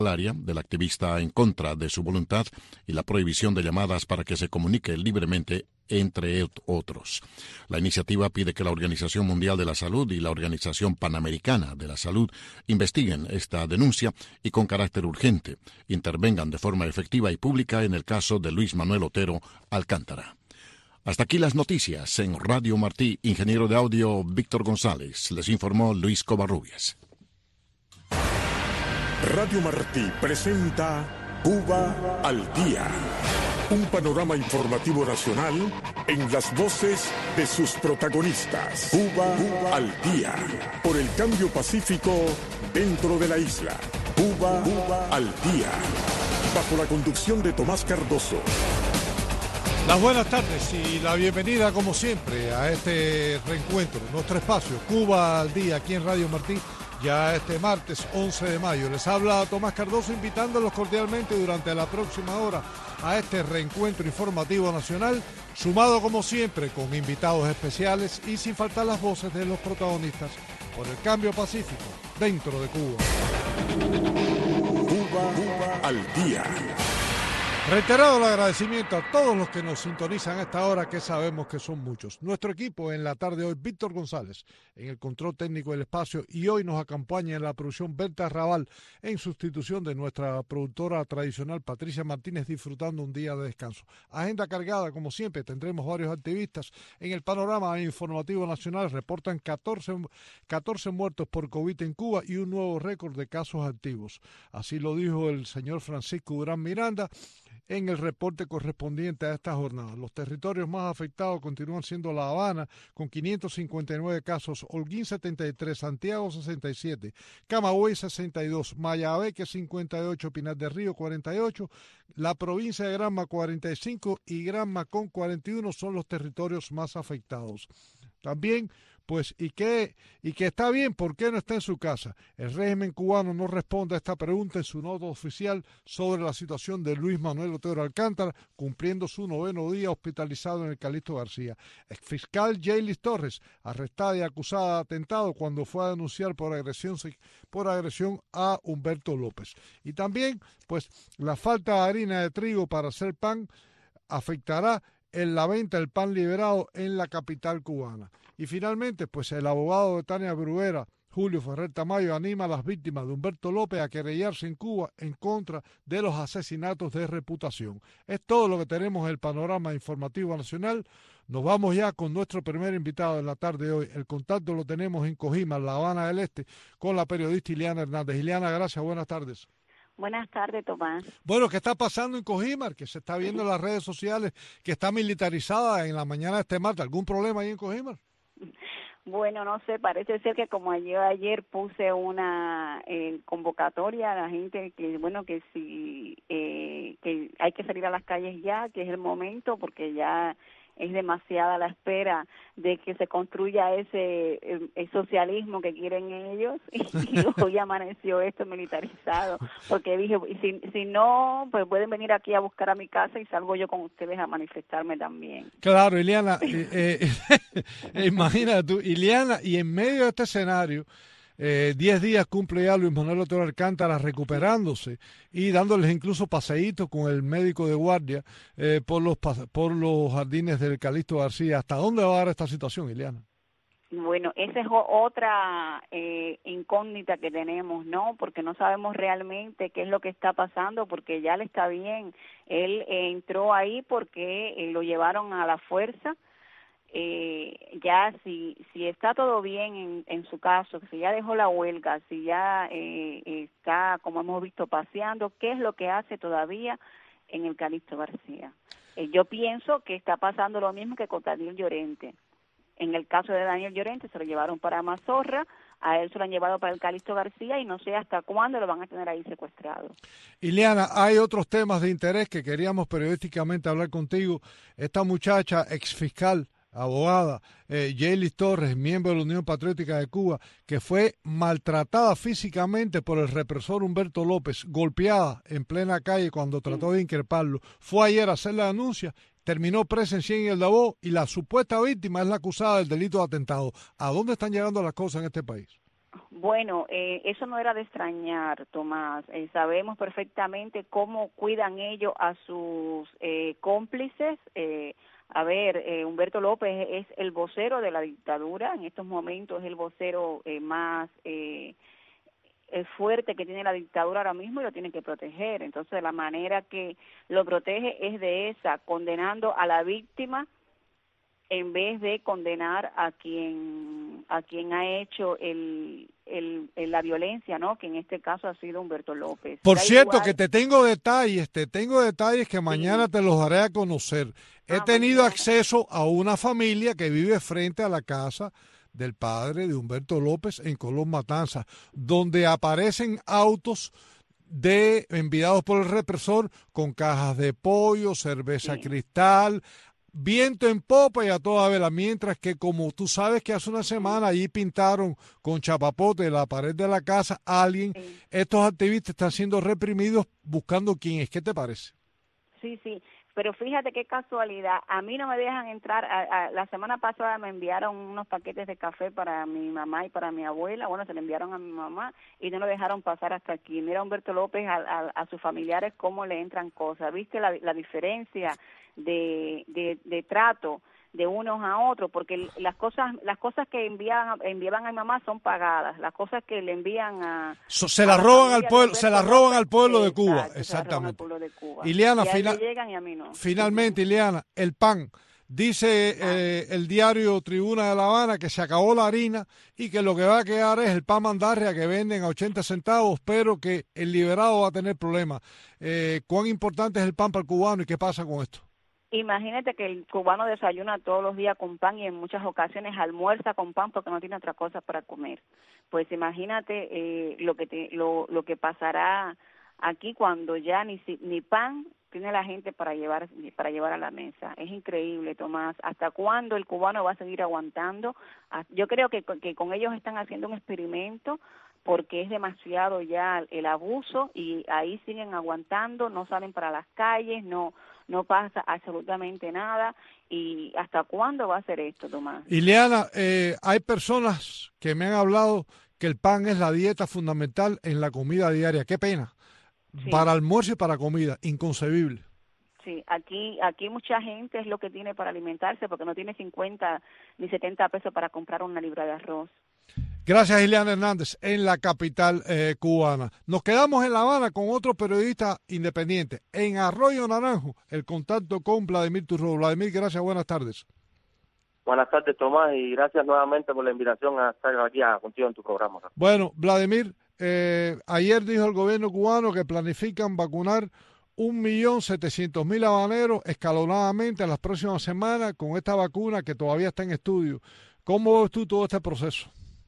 del activista en contra de su voluntad y la prohibición de llamadas para que se comunique libremente, entre otros. La iniciativa pide que la Organización Mundial de la Salud y la Organización Panamericana de la Salud investiguen esta denuncia y con carácter urgente intervengan de forma efectiva y pública en el caso de Luis Manuel Otero Alcántara. Hasta aquí las noticias en Radio Martí. Ingeniero de audio Víctor González. Les informó Luis Covarrubias. Radio Martí presenta Cuba al Día. Un panorama informativo nacional en las voces de sus protagonistas. Cuba al Día. Por el cambio pacífico dentro de la isla. Cuba al Día. Bajo la conducción de Tomás Cardoso. Las buenas tardes y la bienvenida, como siempre, a este reencuentro, nuestro espacio, Cuba al Día, aquí en Radio Martí. Ya este martes 11 de mayo. Les habla Tomás Cardoso invitándolos cordialmente durante la próxima hora a este reencuentro informativo nacional, sumado como siempre con invitados especiales y sin faltar las voces de los protagonistas por el cambio pacífico dentro de Cuba. Cuba al Día. Reiterado el agradecimiento a todos los que nos sintonizan a esta hora, que sabemos que son muchos. Nuestro equipo en la tarde de hoy, Víctor González, en el control técnico del espacio, y hoy nos acompaña en la producción Berta Raval, en sustitución de nuestra productora tradicional Patricia Martínez, disfrutando un día de descanso. Agenda cargada, como siempre, tendremos varios activistas. En el panorama informativo nacional reportan 14 muertos por COVID en Cuba y un nuevo récord de casos activos. Así lo dijo el señor Francisco Durán Miranda en el reporte correspondiente a esta jornada. Los territorios más afectados continúan siendo La Habana, con 559 casos, Holguín 73, Santiago 67, Camagüey 62, Mayabeque 58, Pinar del Río 48, la provincia de Granma 45 y Granma con 41 son los territorios más afectados. También, pues, y que está bien, ¿por qué no está en su casa? El régimen cubano no responde a esta pregunta en su nota oficial sobre la situación de Luis Manuel Otero Alcántara, cumpliendo su 9º día hospitalizado en el Calixto García. Exfiscal Jaylis Torres, arrestada y acusada de atentado cuando fue a denunciar por agresión a Humberto López. Y también, pues, la falta de harina de trigo para hacer pan afectará en la venta del pan liberado en la capital cubana. Y finalmente, pues el abogado de Tania Bruguera, Julio Ferrer Tamayo, anima a las víctimas de Humberto López a querellarse en Cuba en contra de los asesinatos de reputación. Es todo lo que tenemos en el panorama informativo nacional. Nos vamos ya con nuestro primer invitado de la tarde de hoy. El contacto lo tenemos en Cojima, La Habana del Este, con la periodista Ileana Hernández. Ileana, gracias, buenas tardes. Buenas tardes, Tomás. Bueno, ¿qué está pasando en Cojímar? Que se está viendo en las redes sociales que está militarizada en la mañana de este martes. ¿Algún problema ahí en Cojímar? Bueno, no sé, parece ser que como yo ayer puse una convocatoria a la gente que, bueno, que si que hay que salir a las calles ya, que es el momento, porque ya es demasiada la espera de que se construya ese el socialismo que quieren ellos y hoy amaneció esto militarizado, porque dije, si no, pues pueden venir aquí a buscar a mi casa y salgo yo con ustedes a manifestarme también. Claro, Ileana, imagínate tú, Ileana, y en medio de este escenario, 10 días cumple ya Luis Manuel Otero Alcántara recuperándose y dándoles incluso paseitos con el médico de guardia por los jardines del Calixto García. ¿Hasta dónde va a dar esta situación, Ileana? Bueno, esa es otra incógnita que tenemos, ¿no? Porque no sabemos realmente qué es lo que está pasando, porque ya le está bien. Él entró ahí porque lo llevaron a la fuerza. Ya si está todo bien en su caso, si ya dejó la huelga, si ya está, como hemos visto, paseando, ¿qué es lo que hace todavía en el Calixto García? Yo pienso que está pasando lo mismo que con Daniel Llorente. En el caso de Daniel Llorente se lo llevaron para Mazorra, a él se lo han llevado para el Calixto García y no sé hasta cuándo lo van a tener ahí secuestrado. Ileana, hay otros temas de interés que queríamos periodísticamente hablar contigo. Esta muchacha exfiscal, abogada, Jaylis Torres, miembro de la Unión Patriótica de Cuba, que fue maltratada físicamente por el represor Humberto López, golpeada en plena calle cuando trató de increparlo, fue ayer a hacer la denuncia, terminó presa en Cien y el Dabó, y la supuesta víctima es la acusada del delito de atentado. ¿A dónde están llegando las cosas en este país? Bueno, eso no era de extrañar, Tomás. Sabemos perfectamente cómo cuidan ellos a sus cómplices. Humberto López es el vocero de la dictadura. En estos momentos es el vocero más fuerte que tiene la dictadura ahora mismo y lo tiene que proteger. Entonces, la manera que lo protege es de esa, condenando a la víctima en vez de condenar a quien ha hecho la violencia, ¿no? Que en este caso ha sido Humberto López. Por Da cierto, igual. que te tengo detalles que mañana te los daré a conocer. He tenido mañana. acceso a una familia que vive frente a la casa del padre de Humberto López en Colón Matanzas, donde aparecen autos enviados por el represor con cajas de pollo, cerveza Cristal, viento en popa y a toda vela, mientras que, como tú sabes que hace una semana allí pintaron con chapapote la pared de la casa a alguien, estos activistas están siendo reprimidos buscando quién es. ¿Qué te parece? Sí, pero fíjate qué casualidad, a mí no me dejan entrar, la semana pasada me enviaron unos paquetes de café para mi mamá y para mi abuela, bueno, se le enviaron a mi mamá y no lo dejaron pasar hasta aquí. Mira Humberto López a sus familiares cómo le entran cosas, ¿viste la diferencia de trato de unos a otros? Porque las cosas que enviaban a mi mamá son pagadas, las cosas que le envían se las roban al pueblo, de Cuba, exactamente. Exactamente. De Cuba. Ileana, y a él le llegan y a mí no. Finalmente, Ileana, el pan. Dice el diario Tribuna de La Habana que se acabó la harina y que lo que va a quedar es el pan mandarria que venden a 80 centavos, pero que el liberado va a tener problemas. ¿Cuán importante es el pan para el cubano y qué pasa con esto? Imagínate que el cubano desayuna todos los días con pan y en muchas ocasiones almuerza con pan porque no tiene otra cosa para comer. Pues imagínate lo que pasará aquí cuando ya ni pan tiene la gente para llevar a la mesa. Es increíble, Tomás. ¿Hasta cuándo el cubano va a seguir aguantando? Yo creo que con ellos están haciendo un experimento porque es demasiado ya el abuso y ahí siguen aguantando, no salen para las calles, no pasa absolutamente nada. ¿Y hasta cuándo va a ser esto, Tomás? Ileana, hay personas que me han hablado que el pan es la dieta fundamental en la comida diaria. Qué pena. Sí. Para almuerzo y para comida, inconcebible. Sí, aquí mucha gente es lo que tiene para alimentarse porque no tiene 50 ni 70 pesos para comprar una libra de arroz. Gracias, Ileana Hernández, en la capital cubana. Nos quedamos en La Habana con otro periodista independiente. En Arroyo Naranjo, el contacto con Vladimir Turro. Vladimir, gracias, buenas tardes. Buenas tardes, Tomás, y gracias nuevamente por la invitación a estar aquí contigo en tu programa. Bueno, Vladimir, ayer dijo el gobierno cubano que planifican vacunar 1.700.000 habaneros escalonadamente en las próximas semanas con esta vacuna que todavía está en estudio. ¿Cómo ves tú todo este proceso?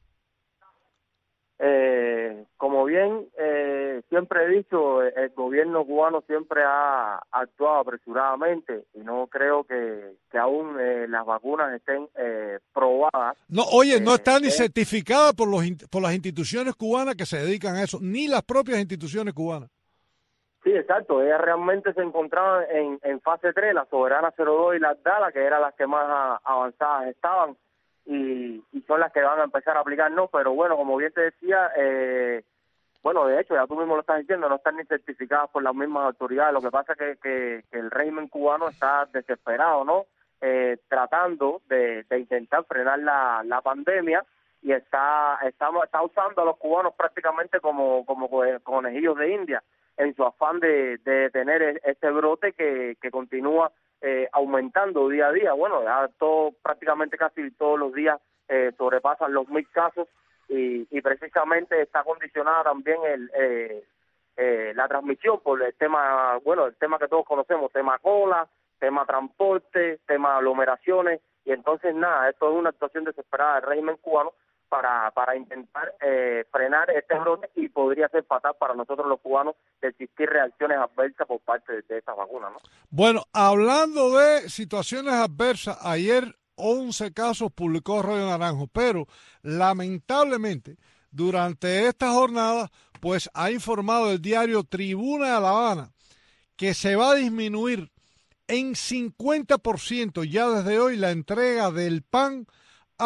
Como bien siempre he dicho, el gobierno cubano siempre ha actuado apresuradamente y no creo que aún las vacunas estén probadas. No, oye, no está ni certificada por las instituciones cubanas que se dedican a eso, ni las propias instituciones cubanas. Sí, exacto. Ellas realmente se encontraban en fase 3, la Soberana 02 y la Abdala, que eran las que más avanzadas estaban. Y son las que van a empezar a aplicar, ¿no? Pero bueno, como bien te decía, bueno, de hecho, ya tú mismo lo estás diciendo, no están ni certificadas por las mismas autoridades. Lo que pasa es que el régimen cubano está desesperado, ¿no? Tratando de intentar frenar la pandemia y está usando a los cubanos prácticamente como conejillos de India en su afán de detener este brote que continúa aumentando día a día. Bueno, ya prácticamente casi todos los días sobrepasan los 1.000 casos y precisamente está condicionada también la transmisión por el tema que todos conocemos, tema cola, tema transporte, tema aglomeraciones, y entonces nada, esto es una actuación desesperada del régimen cubano para intentar frenar este brote y podría ser fatal para nosotros los cubanos de existir reacciones adversas por parte de estas vacunas, ¿no? Bueno, hablando de situaciones adversas, ayer 11 casos publicó Arroyo Naranjo, pero lamentablemente durante esta jornada pues ha informado el diario Tribuna de La Habana que se va a disminuir en 50% ya desde hoy la entrega del pan a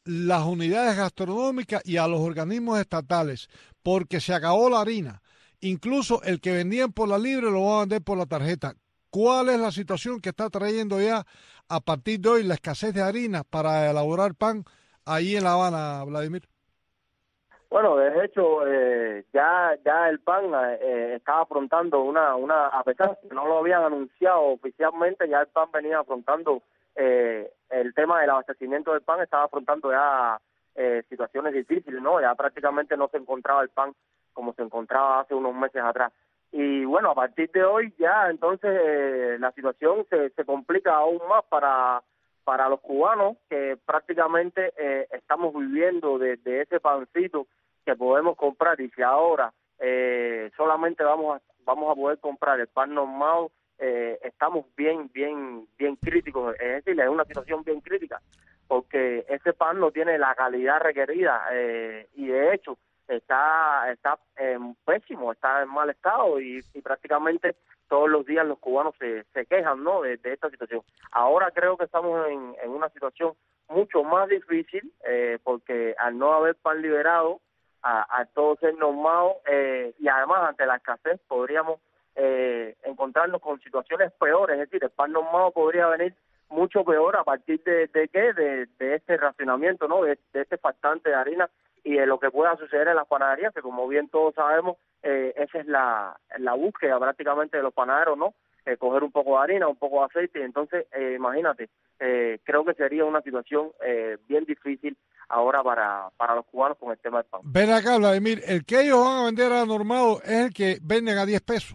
las unidades gastronómicas y a los organismos estatales, porque se acabó la harina. Incluso el que vendían por la libre lo va a vender por la tarjeta. ¿Cuál es la situación que está trayendo ya a partir de hoy la escasez de harina para elaborar pan ahí en La Habana, Vladimir? Bueno, de hecho, ya el PAN estaba afrontando a pesar de que no lo habían anunciado oficialmente, ya el PAN venía afrontando el tema del abastecimiento del pan, estaba afrontando ya situaciones difíciles, ¿no? Ya prácticamente no se encontraba el pan como se encontraba hace unos meses atrás. Y bueno, a partir de hoy ya entonces la situación se complica aún más para los cubanos, que prácticamente estamos viviendo de ese pancito que podemos comprar, y si ahora solamente vamos a poder comprar el pan normal, estamos bien críticos, es decir, es una situación bien crítica, porque ese pan no tiene la calidad requerida, y de hecho está pésimo, está en mal estado, y prácticamente todos los días los cubanos se quejan, ¿no?, de esta situación. Ahora creo que estamos en una situación mucho más difícil, porque al no haber pan liberado, a todo ser normal, y además ante la escasez podríamos encontrarnos con situaciones peores, es decir, el pan normal podría venir mucho peor a partir de este racionamiento, ¿no?, de este faltante de harina y de lo que pueda suceder en las panaderías, que como bien todos sabemos, esa es la búsqueda prácticamente de los panaderos, ¿no?, coger un poco de harina, un poco de aceite, y entonces imagínate, creo que sería una situación bien difícil ahora para los cubanos con el tema del pan. Ven acá, Vladimir, el que ellos van a vender a normado es el que venden a 10 pesos.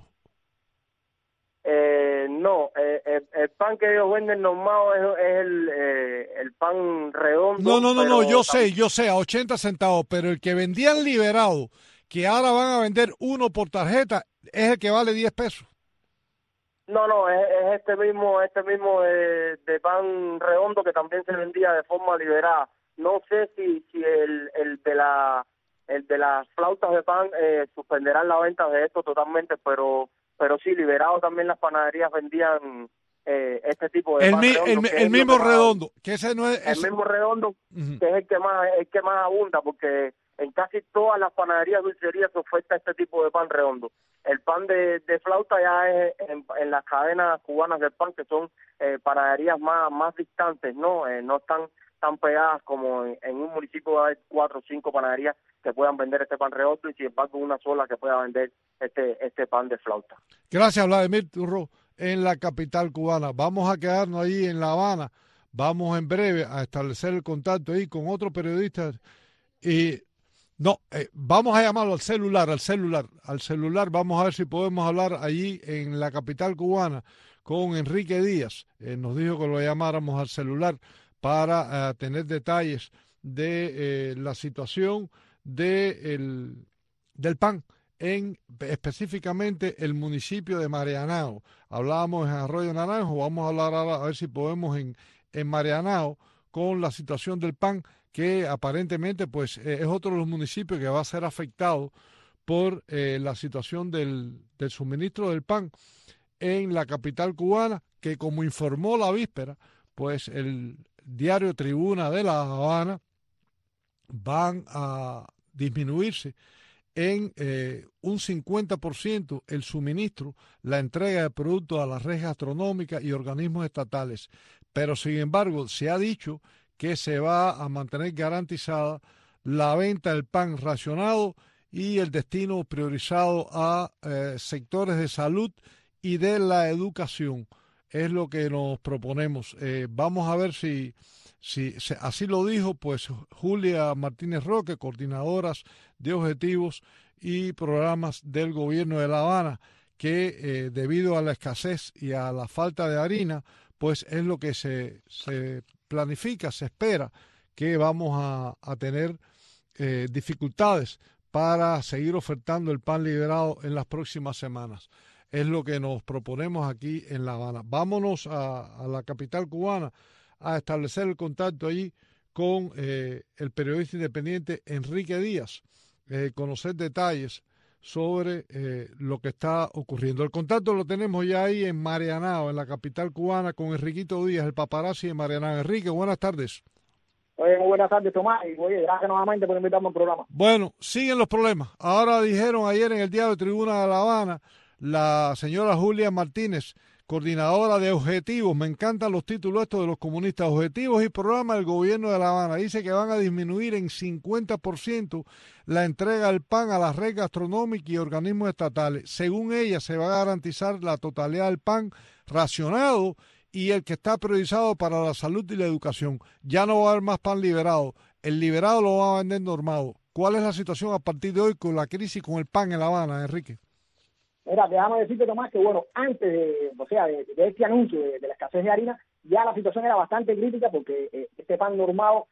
No, el pan que ellos venden normado es el pan redondo. No, yo sé, a 80 centavos, pero el que vendían liberado, que ahora van a vender uno por tarjeta, es el que vale 10 pesos. No, es este mismo de pan redondo que también se vendía de forma liberada. No sé si el de las flautas de pan suspenderán la venta de esto totalmente, pero sí, liberado también las panaderías vendían este tipo de pan redondo. El mismo redondo, que ese no es... El mismo redondo, que es el que más abunda, porque en casi todas las panaderías, dulcerías se oferta este tipo de pan redondo. El pan de flauta ya es en las cadenas cubanas del pan, que son panaderías más distantes, ¿no? No están tan pegadas como en un municipio hay 4 o 5 panaderías que puedan vender este pan redondo, y sin embargo una sola que pueda vender este pan de flauta. Gracias, Vladimir Turro, en la capital cubana. Vamos a quedarnos ahí en La Habana, vamos en breve a establecer el contacto ahí con otro periodista y vamos a llamarlo al celular, vamos a ver si podemos hablar allí en la capital cubana con Enrique Díaz. Nos dijo que lo llamáramos al celular para tener detalles de la situación del pan en específicamente el municipio de Marianao. Hablábamos en Arroyo Naranjo, vamos a hablar ahora a ver si podemos en Marianao con la situación del pan, que aparentemente pues es otro de los municipios que va a ser afectado por la situación del suministro del pan en la capital cubana, que como informó la víspera, pues el diario Tribuna de La Habana van a disminuirse en un 50% el suministro, la entrega de productos a la red gastronómica y organismos estatales. Pero sin embargo se ha dicho que se va a mantener garantizada la venta del pan racionado y el destino priorizado a sectores de salud y de la educación. Es lo que nos proponemos. Vamos a ver si así lo dijo pues Julia Martínez Roque, coordinadoras de objetivos y programas del gobierno de La Habana, que debido a la escasez y a la falta de harina, pues es lo que se planifica, se espera que vamos a tener dificultades para seguir ofertando el pan liberado en las próximas semanas. Es lo que nos proponemos aquí en La Habana. Vámonos a la capital cubana a establecer el contacto allí con el periodista independiente Enrique Díaz, conocer detalles sobre lo que está ocurriendo. El contacto lo tenemos ya ahí en Marianao, en la capital cubana, con Enriquito Díaz, el paparazzi de Marianao. Enrique, buenas tardes. Oye, muy buenas tardes, Tomás, y oye, gracias nuevamente por invitarme al programa. Bueno, siguen los problemas. Ahora dijeron ayer en el diario Tribuna de La Habana, la señora Julia Martínez, coordinadora de Objetivos, me encantan los títulos estos de los comunistas, Objetivos y Programas del Gobierno de La Habana, dice que van a disminuir en 50% la entrega del pan a la red gastronómica y organismos estatales. Según ella, se va a garantizar la totalidad del pan racionado y el que está priorizado para la salud y la educación. Ya no va a haber más pan liberado. El liberado lo va a vender normado. ¿Cuál es la situación a partir de hoy con la crisis con el pan en La Habana, Enrique? Mira, déjame decirte, Tomás, que bueno, antes de este anuncio de la escasez de harina, ya la situación era bastante crítica porque este pan normado,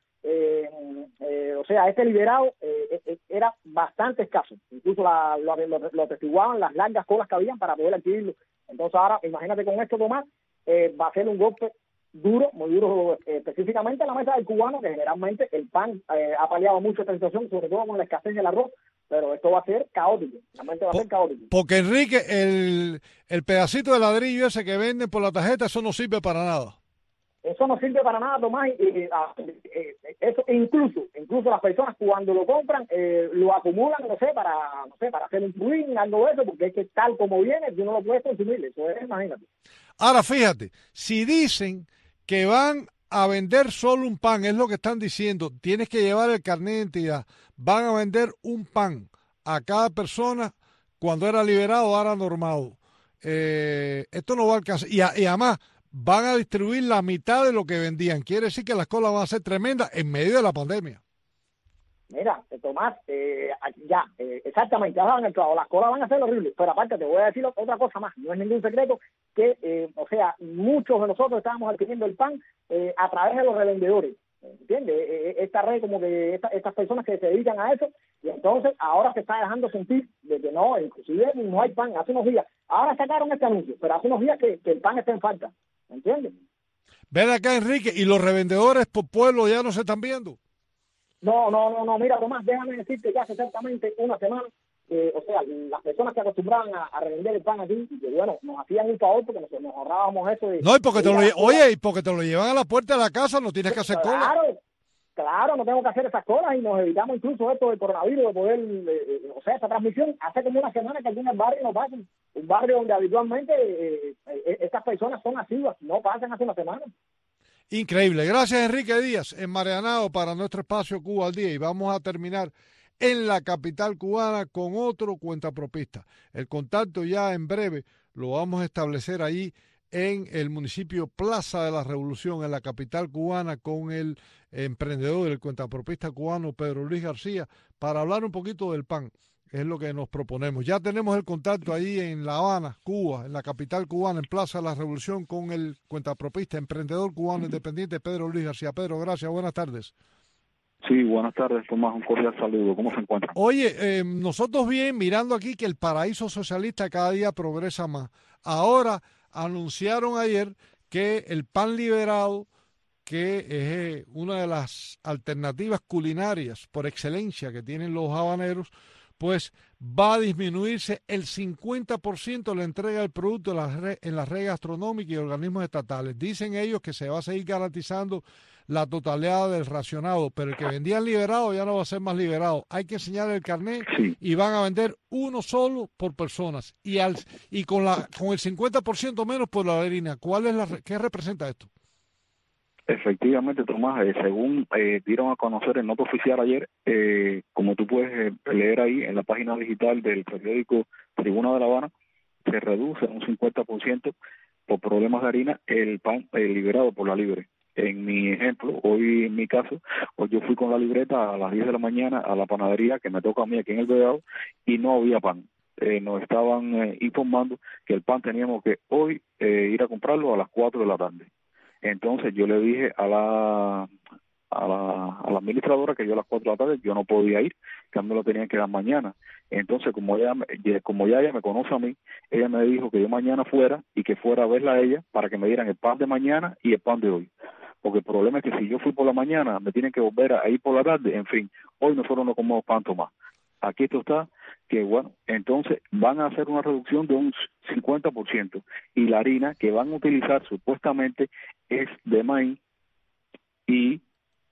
este liberado era bastante escaso. Incluso lo atestiguaban las largas colas que habían para poder adquirirlo. Entonces ahora, imagínate con esto, Tomás, va a ser un golpe duro, muy duro, específicamente en la mesa del cubano, que generalmente el pan ha paliado mucho esta situación, sobre todo con la escasez del arroz, pero esto va a ser caótico, realmente va a ser caótico. Porque, Enrique, el pedacito de ladrillo ese que venden por la tarjeta, eso no sirve para nada. Eso no sirve para nada, Tomás, eso incluso las personas cuando lo compran lo acumulan, para hacer un pudín, algo de eso, porque es que tal como viene, tú no lo puedes consumir, eso es, imagínate. Ahora, fíjate, si dicen que van a vender solo un pan, es lo que están diciendo, tienes que llevar el carnet de identidad, van a vender un pan a cada persona cuando era liberado, ahora normado. Esto no va a alcanzar, y además van a distribuir la mitad de lo que vendían. Quiere decir que las colas van a ser tremendas en medio de la pandemia. Mira, Tomás, exactamente, ya saben el clavo, las colas van a ser horribles, pero aparte te voy a decir otra cosa más, no es ningún secreto que, muchos de nosotros estábamos adquiriendo el pan a través de los revendedores, ¿entiendes? Esta red, como que estas personas que se dedican a eso, y entonces ahora se está dejando sentir de que no, inclusive no hay pan, hace unos días, ahora sacaron este anuncio, pero hace unos días que el pan está en falta, ¿entiendes? Ven acá, Enrique, y los revendedores por pueblo ya no se están viendo. No, mira, Tomás, déjame decirte que hace exactamente una semana, las personas que acostumbraban a revender el pan aquí, que bueno, nos hacían un favor porque nos ahorrábamos eso de... No, y porque porque te lo llevan a la puerta de la casa, no tienes que hacer cola. Claro, no tengo que hacer esas colas y nos evitamos incluso esto del coronavirus, de poder, esta transmisión. Hace como una semana que aquí en el barrio no pasan, un barrio donde habitualmente estas personas son asiduas, no pasan hace una semana. Increíble. Gracias, Enrique Díaz, enmareanado para nuestro espacio Cuba al Día. Y vamos a terminar en la capital cubana con otro cuentapropista. El contacto ya en breve lo vamos a establecer ahí en el municipio Plaza de la Revolución, en la capital cubana, con el emprendedor, el cuentapropista cubano Pedro Luis García, para hablar un poquito del pan. Es lo que nos proponemos. Ya tenemos el contacto ahí en La Habana, Cuba, en la capital cubana, en Plaza de la Revolución, con el cuentapropista, emprendedor cubano independiente Pedro Luis García. Pedro, gracias, buenas tardes. Sí, buenas tardes, Tomás, un cordial saludo. ¿Cómo se encuentra? Oye, nosotros bien, mirando aquí que el paraíso socialista cada día progresa más. Ahora anunciaron ayer que el pan liberado, que es una de las alternativas culinarias por excelencia que tienen los habaneros, pues va a disminuirse el 50% la entrega del producto en la red gastronómica y organismos estatales. Dicen ellos que se va a seguir garantizando la totalidad del racionado, pero el que vendían liberado ya no va a ser más liberado. Hay que enseñar el carnet y van a vender uno solo por personas y con el 50% menos por la harina. ¿Qué representa esto? Efectivamente, Tomás, según dieron a conocer en nota oficial ayer, como tú puedes leer ahí en la página digital del periódico Tribuna de La Habana, se reduce un 50% por problemas de harina el pan liberado por la libre. En mi ejemplo, hoy en mi caso, hoy yo fui con la libreta a las 10 de la mañana a la panadería que me toca a mí aquí en el Vedado y no había pan. Nos estaban informando que el pan teníamos que hoy ir a comprarlo a las 4 de la tarde. Entonces yo le dije a la administradora que yo a las 4 de la tarde yo no podía ir, que a mí me lo tenían que dar mañana. Entonces como ya ella me conoce a mí, ella me dijo que yo mañana fuera y que fuera a verla a ella para que me dieran el pan de mañana y el pan de hoy. Porque el problema es que si yo fui por la mañana, me tienen que volver a ir por la tarde. En fin, hoy nosotros no comemos pan, Tomás. Aquí esto está, que bueno, entonces van a hacer una reducción de un 50% y la harina que van a utilizar supuestamente es de maíz y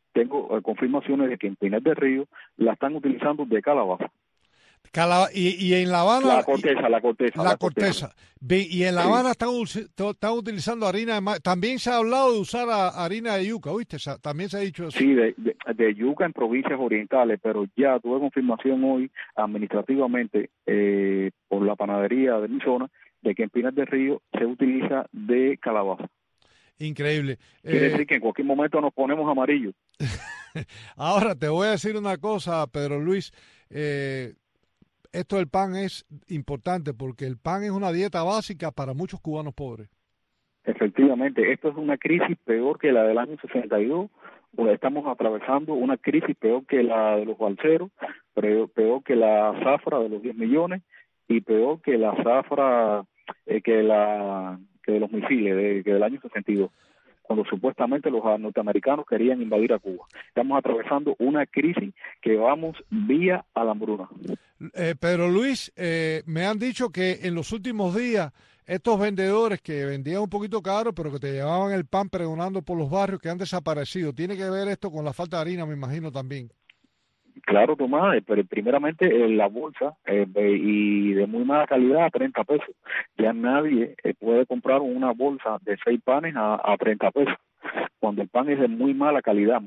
tengo confirmaciones de que en Pinar del Río la están utilizando de calabaza. Y en La Habana... La corteza. Y en La Habana están utilizando harina de maíz. También se ha hablado de usar harina de yuca, ¿viste? También se ha dicho eso. Sí, de yuca en provincias orientales, pero ya tuve confirmación hoy administrativamente por la panadería de mi zona de que en Pinar del Río se utiliza de calabaza. Increíble. Quiere decir que en cualquier momento nos ponemos amarillos. Ahora te voy a decir una cosa, Pedro Luis. Esto del pan es importante porque el pan es una dieta básica para muchos cubanos pobres. Efectivamente, esto es una crisis peor que la del año 62. Estamos atravesando una crisis peor que la de los balseros, peor que la zafra de los 10 millones y peor que la zafra que de los misiles que del año 62, cuando supuestamente los norteamericanos querían invadir a Cuba. Estamos atravesando una crisis que vamos vía a la hambruna. Pedro Luis, me han dicho que en los últimos días estos vendedores que vendían un poquito caro, pero que te llevaban el pan pregonando por los barrios, que han desaparecido. ¿Tiene que ver esto con la falta de harina, me imagino, también? Claro, Tomás, pero primeramente la bolsa y de muy mala calidad a 30 pesos. Ya nadie puede comprar una bolsa de 6 panes a 30 pesos, cuando el pan es de muy mala calidad.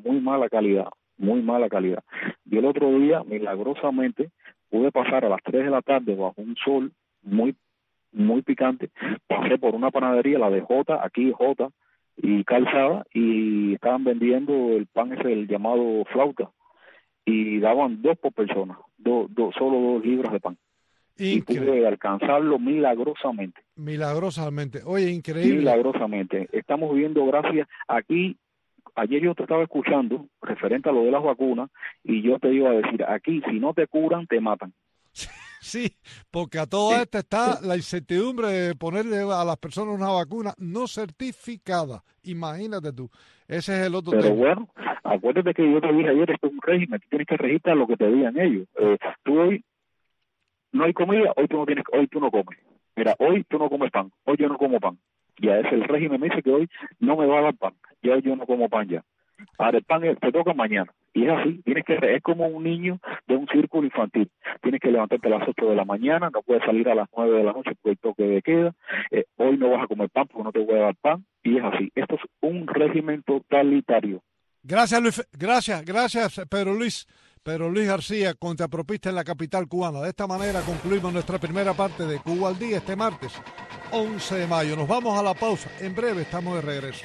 Yo el otro día, milagrosamente, pude pasar a las 3 de la tarde bajo un sol muy picante, pasé por una panadería, la de J y Calzada, y estaban vendiendo el pan ese, el llamado flauta, y daban 2 por persona, solo 2 libras de pan. Y pude alcanzarlo milagrosamente. Oye, increíble. Milagrosamente. Estamos viviendo gracias aquí. Ayer yo te estaba escuchando referente a lo de las vacunas y yo te iba a decir, aquí si no te curan, te matan. Sí, porque a todo esto está la incertidumbre de ponerle a las personas una vacuna no certificada. Imagínate tú. Ese es el otro tema. Pero bueno, acuérdate que yo te dije ayer, esto es un régimen, tú tienes que registrar lo que te digan ellos. Tú hoy no hay comida, hoy tú no comes. Mira, hoy tú no comes pan, hoy yo no como pan. Ya es el régimen, me dice que hoy no me va a dar pan, ya hoy yo no como pan ya. Ahora el pan te toca mañana. Y es así, es como un niño de un círculo infantil. Tienes que levantarte a las 8 de la mañana, no puedes salir a las 9 de la noche porque el toque de queda. Hoy no vas a comer pan porque no te voy a dar pan. Y es así. Esto es un régimen totalitario. Gracias, Luis. Gracias, Pedro Luis. Pedro Luis García, contrapropista en la capital cubana. De esta manera concluimos nuestra primera parte de Cuba al Día este martes, 11 de mayo. Nos vamos a la pausa. En breve estamos de regreso.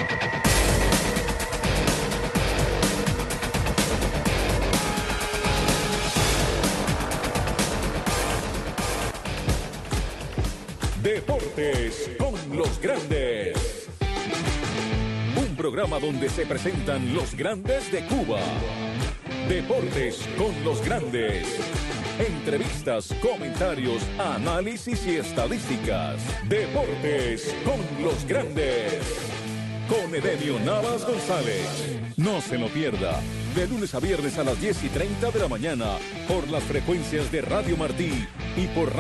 Deportes con los grandes. Un programa donde se presentan los grandes de Cuba. Deportes con los grandes. Entrevistas, comentarios, análisis y estadísticas. Deportes con los grandes. Con Edenio Navas González. No se lo pierda. De lunes a viernes a las 10:30 de la mañana. Por las frecuencias de Radio Martí y por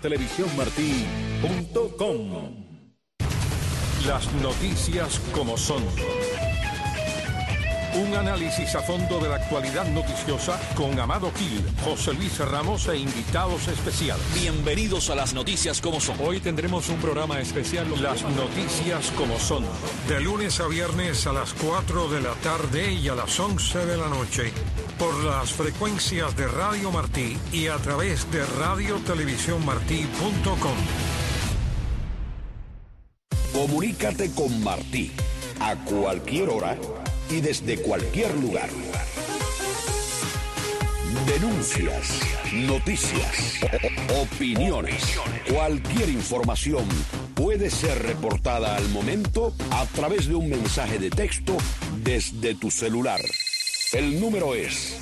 radiotelevisiónmartí.com. Las noticias como son. Un análisis a fondo de la actualidad noticiosa con Amado Gil, José Luis Ramos e invitados especiales. Bienvenidos a las noticias como son. Hoy tendremos un programa especial. Las noticias como son. De lunes a viernes a las 4 de la tarde y a las 11 de la noche. Por las frecuencias de Radio Martí y a través de radiotelevisiónmartí.com. Comunícate con Martí a cualquier hora y desde cualquier lugar. Denuncias, noticias, opiniones, cualquier información puede ser reportada al momento a través de un mensaje de texto desde tu celular. El número es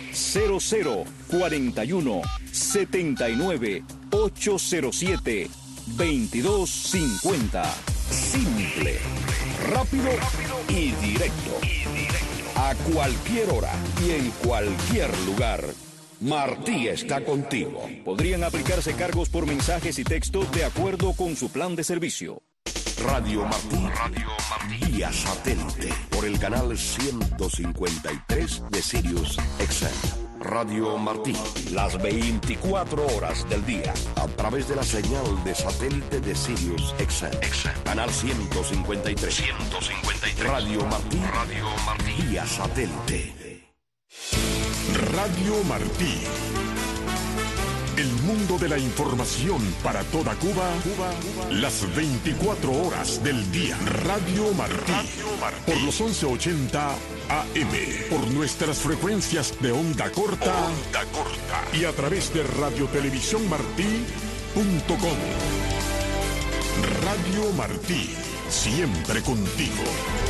0041 79 807 2250. Simple, rápido y directo. A cualquier hora y en cualquier lugar. Martí está contigo. Podrían aplicarse cargos por mensajes y textos de acuerdo con su plan de servicio. Radio Martí vía satélite por el canal 153 de Sirius XM. Radio Martí, las 24 horas del día, a través de la señal de satélite de Sirius XM. Canal 153. Radio Martí vía satélite. Radio Martí. El mundo de la información para toda Cuba, las 24 horas del día. Radio Martí, por los 1180 AM, por nuestras frecuencias de onda corta, y a través de radiotelevisiónmartí.com. Radio Martí, siempre contigo.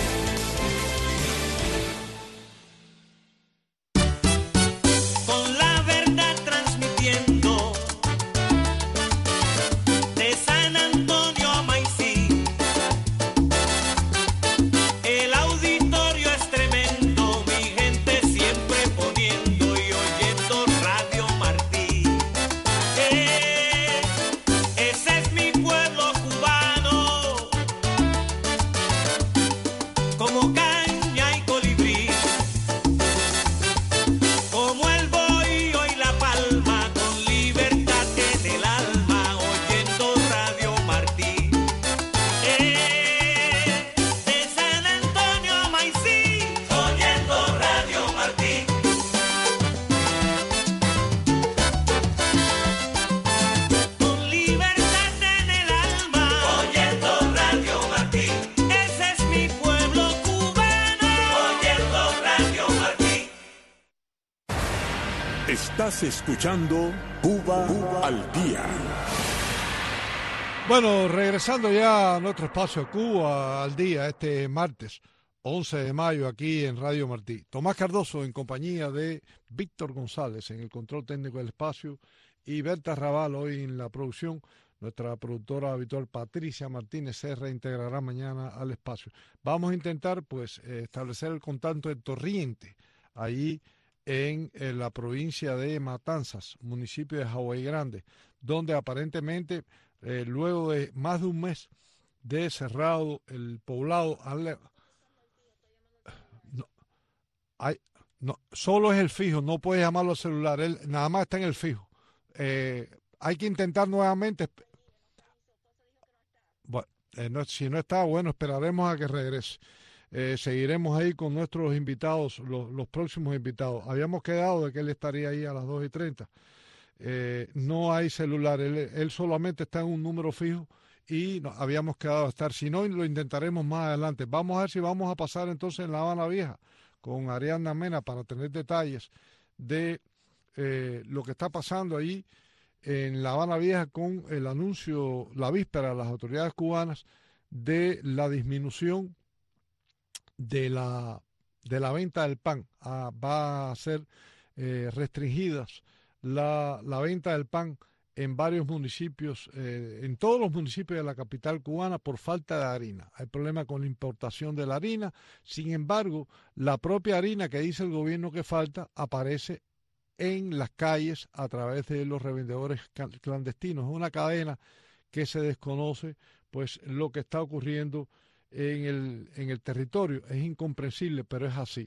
Estás escuchando Cuba al Día. Bueno, regresando ya a nuestro espacio Cuba al Día, este martes 11 de mayo aquí en Radio Martí. Tomás Cardoso en compañía de Víctor González en el control técnico del espacio y Berta Raval hoy en la producción. Nuestra productora habitual Patricia Martínez se reintegrará mañana al espacio. Vamos a intentar pues establecer el contacto de Torriente, allí en la provincia de Matanzas, municipio de Hawái Grande, donde aparentemente luego de más de un mes de cerrado el poblado, solo es el fijo, no puedes llamarlo al celular, él nada más está en el fijo. Hay que intentar nuevamente. Bueno, si no está, bueno, esperaremos a que regrese. Seguiremos ahí con nuestros invitados, los próximos invitados. Habíamos quedado de que él estaría ahí a las 2:30. No hay celular, él solamente está en un número fijo y habíamos quedado a estar. Si no, lo intentaremos más adelante. Vamos a ver si vamos a pasar entonces en La Habana Vieja con Ariadna Mena para tener detalles de lo que está pasando ahí en La Habana Vieja con el anuncio, la víspera, a las autoridades cubanas de la disminución de la venta del pan. Va a ser restringidas la venta del pan en varios municipios, en todos los municipios de la capital cubana por falta de harina. Hay problema con la importación de la harina. Sin embargo, la propia harina que dice el gobierno que falta aparece en las calles a través de los revendedores clandestinos. Es una cadena que se desconoce pues lo que está ocurriendo en el territorio. Es incomprensible, pero es así.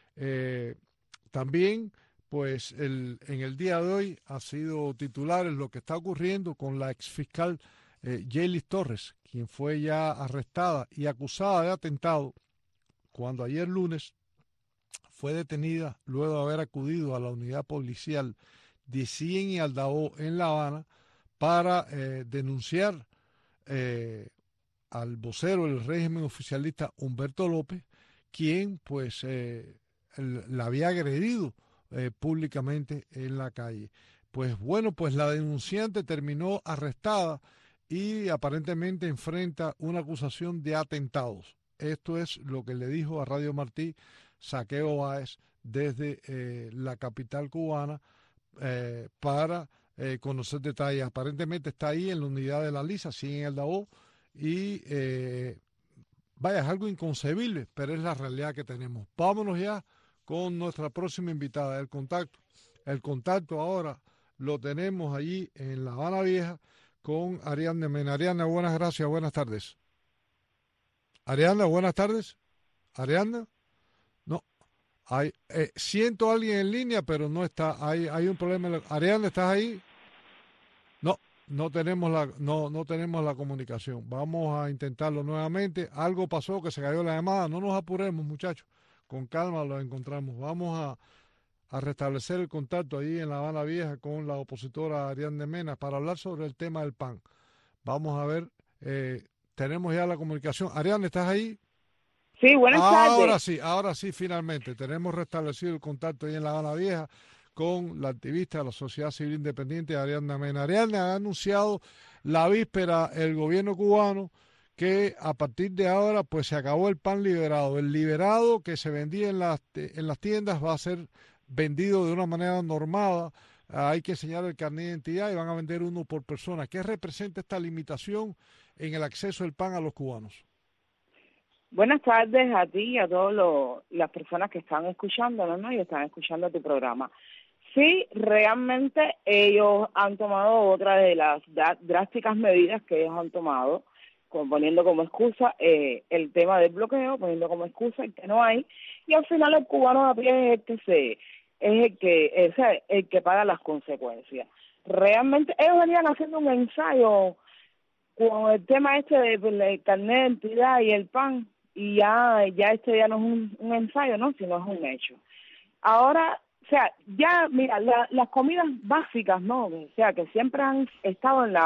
También pues en el día de hoy ha sido titular en lo que está ocurriendo con la exfiscal Yelis Torres, quien fue ya arrestada y acusada de atentado cuando ayer lunes fue detenida luego de haber acudido a la unidad policial de Cien y Aldao en La Habana para denunciar al vocero del régimen oficialista Humberto López, quien pues la había agredido públicamente en la calle. Pues bueno, pues la denunciante terminó arrestada y aparentemente enfrenta una acusación de atentados. Esto es lo que le dijo a Radio Martí Saqueo Báez desde la capital cubana para conocer detalles. Aparentemente está ahí en la unidad de la Lisa, sí, en el DAO, y vaya, es algo inconcebible, pero es la realidad que tenemos. Vámonos ya con nuestra próxima invitada, el contacto. El contacto ahora lo tenemos allí en La Habana Vieja con Ariadna Mena. Ariadna, buenas tardes. Ariadna, buenas tardes. Ariadna, no. Siento a alguien en línea, pero no está. Hay un problema. Ariadna, ¿estás ahí? No tenemos la comunicación. Vamos a intentarlo nuevamente. Algo pasó que se cayó la llamada. No nos apuremos, muchachos. Con calma lo encontramos. Vamos a restablecer el contacto ahí en La Habana Vieja con la opositora Ariadna Mena para hablar sobre el tema del PAN. Vamos a ver. Tenemos ya la comunicación. Ariadna, ¿estás ahí? Sí, buenas tardes. Ahora sí, finalmente. Tenemos restablecido el contacto ahí en La Habana Vieja con la activista de la Sociedad Civil Independiente, Ariadna Mena. Ariadna ha anunciado la víspera el gobierno cubano que a partir de ahora pues se acabó el pan liberado. El liberado que se vendía en las tiendas va a ser vendido de una manera normada. Hay que enseñar el carnet de identidad y van a vender uno por persona. ¿Qué representa esta limitación en el acceso del pan a los cubanos? Buenas tardes a ti y a todas las personas que están escuchándonos, ¿no? Y están escuchando tu programa. Sí, realmente ellos han tomado otra de las drásticas medidas que ellos han tomado, poniendo como excusa el tema del bloqueo, poniendo como excusa el que no hay, y al final el cubano a pie es el que paga las consecuencias. Realmente ellos venían haciendo un ensayo con el tema del carnet de identidad y el pan, y ya ya no es un ensayo, ¿no? Sino es un hecho. Ahora, o sea, ya, mira, las comidas básicas, ¿no? O sea, que siempre han estado en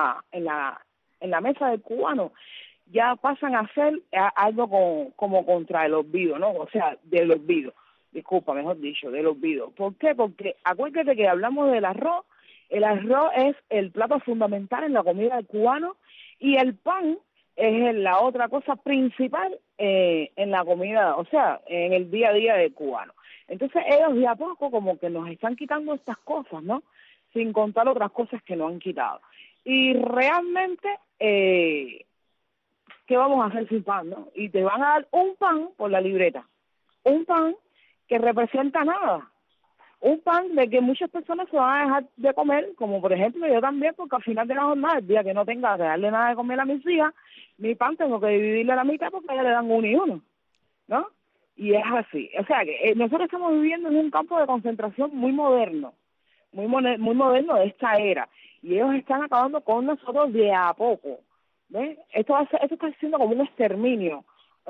la mesa del cubano, ya pasan a ser algo como contra el olvido, ¿no? O sea, del olvido. Disculpa, mejor dicho, del olvido. ¿Por qué? Porque acuérdate que hablamos del arroz. El arroz es el plato fundamental en la comida del cubano y el pan es la otra cosa principal en la comida, o sea, en el día a día del cubano. Entonces ellos de a poco como que nos están quitando estas cosas, ¿no? Sin contar otras cosas que nos han quitado. Y realmente, ¿qué vamos a hacer sin pan, no? Y te van a dar un pan por la libreta. Un pan que representa nada. Un pan de que muchas personas se van a dejar de comer, como por ejemplo yo también, porque al final de la jornada, el día que no tenga que darle nada de comer a mis hijas, mi pan tengo que dividirle a la mitad porque a ella le dan uno y uno, ¿no? Y es así. O sea que nosotros estamos viviendo en un campo de concentración muy moderno, muy moderno de esta era, y ellos están acabando con nosotros de a poco, ¿ves? Esto está siendo como un exterminio